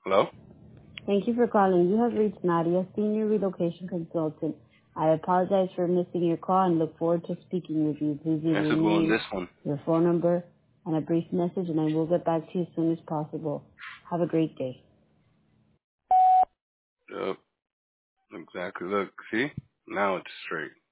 Hello? Thank you for calling. You have reached Nadia, Senior Relocation Consultant. I apologize for missing your call and look forward to speaking with you. Please leave This your is going name, this one. your phone number, and a brief message, and I will get back to you as soon as possible. Have a great day. Yep. Exactly. Look, see? Now it's straight.